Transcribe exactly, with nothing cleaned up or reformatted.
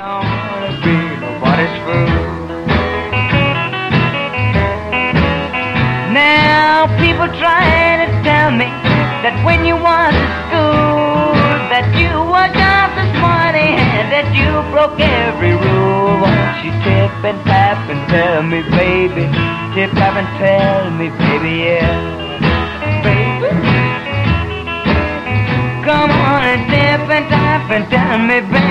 don't wanna be nobody's fool. Now people trying to tell me that when you was at school, that you were just as smarty and that you broke every rule. Won't you tip and tap and tell me, baby? Tip, tap and tell me, baby, yeah, baby. Come on and tip and tap and tell me, baby.